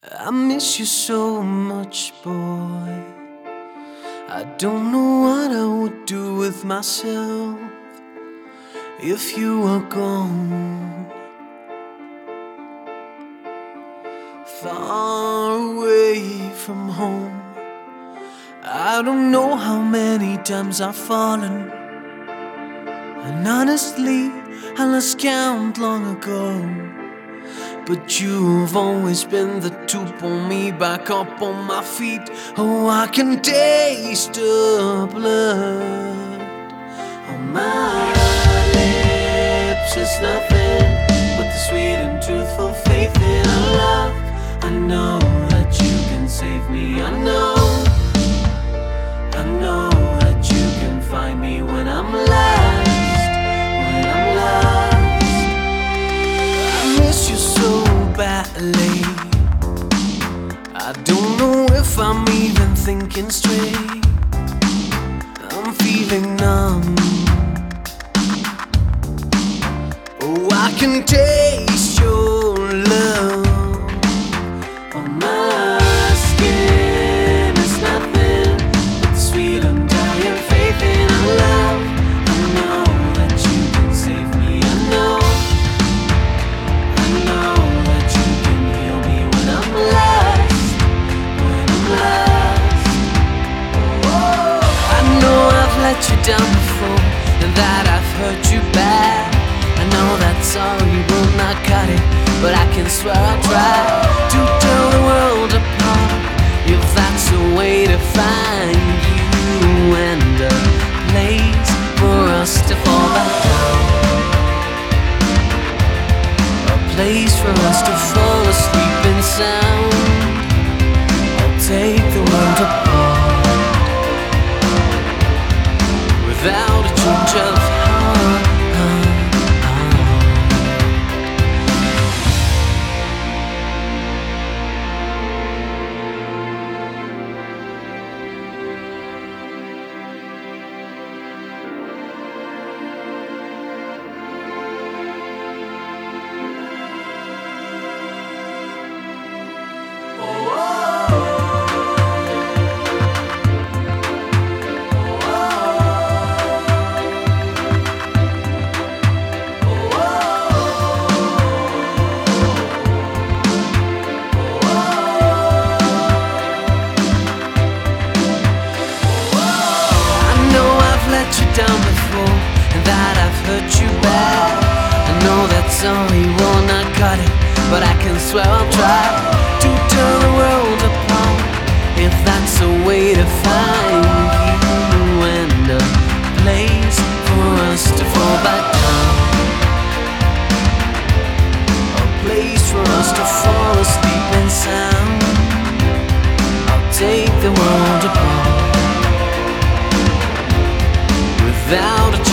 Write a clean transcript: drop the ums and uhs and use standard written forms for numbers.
I miss you so much, boy. I don't know what I would do with myself if you were gone. Far away from home, I don't know how many times I've fallen, and honestly, I lost count long ago. But you've always been the to pull me back up on my feet. Oh, I can taste the blood on my lips. It's nothing but the sweet and truthful faith in our love. I know that you can save me. I know that you can find me when I'm lost. When I'm lost, I miss you so badly. I don't know if I'm even thinking straight. I'm feeling numb. Oh, I can taste your love on my skin. It's nothing but the sweet undying faith in our love. I know that you can save me. I know that you can heal me when I'm lost. When I'm lost. I know I've let you down before, and that I've hurt you bad. I know that sorry will not cut it, but I can swear I'll try to tear the world apart, if that's a way to find you and a place for us to fall back down. A place for us to fall asleep in sound. I'll take the world apart without a change of heart. Down before, and that I've hurt you bad. I know that sorry will not cut it, but I can swear I'll try to turn the world apart, if that's a way to find you and a place for us to fall back down. A place for us to fall asleep in sound. I'll take the world apart without a